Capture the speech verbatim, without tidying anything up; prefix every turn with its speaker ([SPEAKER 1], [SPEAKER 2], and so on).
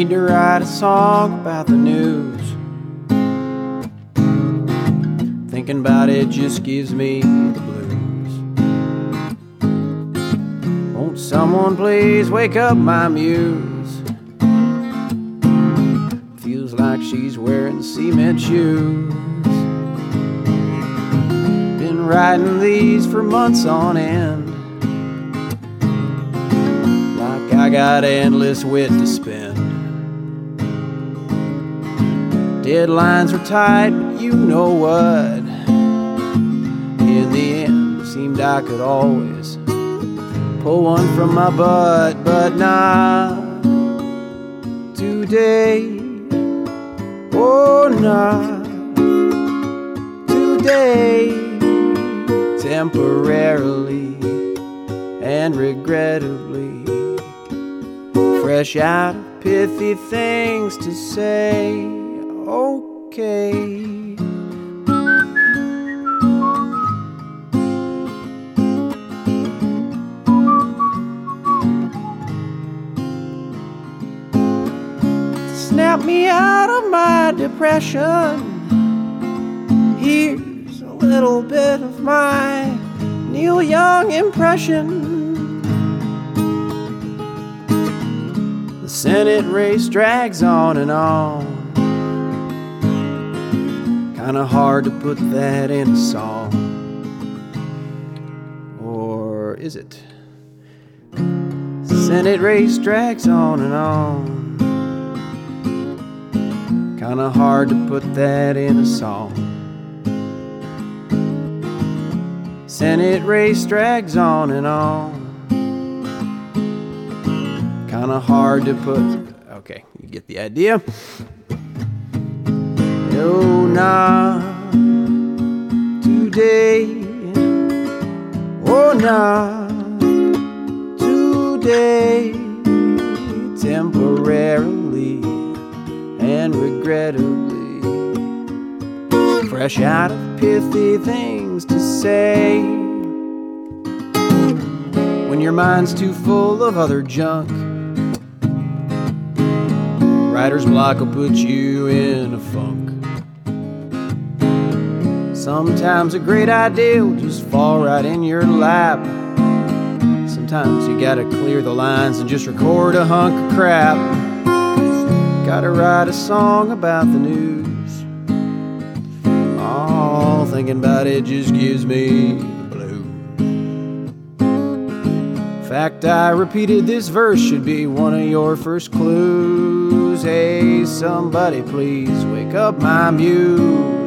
[SPEAKER 1] need to write a song about the news. Thinking about it just gives me the blues. Won't someone please wake up my muse? Feels like she's wearing cement shoes. Been writing these for months on end. Like I got endless wit to spend. Deadlines were tight, but you know what? In the end, seemed I could always pull one from my butt, but not today. Oh, not today. Temporarily and regrettably, fresh out of pithy things to say. Okay. Snap me out of my depression. Here's a little bit of my Neil Young impression. The Senate race drags on and on. Kinda hard to put that in a song. Or is it? Senate race drags on and on. Kinda hard to put that in a song. Senate race drags on and on. Kinda hard to put. Okay, you get the idea. No, not today. Oh, not today. Temporarily and regrettably, fresh out of pithy things to say. When your mind's too full of other junk, writer's block will put you in a funk. Sometimes a great idea will just fall right in your lap. Sometimes you gotta clear the lines and just record a hunk of crap. Gotta write a song about the news. Oh, thinking about it just gives me the blues. In fact, I repeated this verse should be one of your first clues. Hey, somebody please wake up my muse.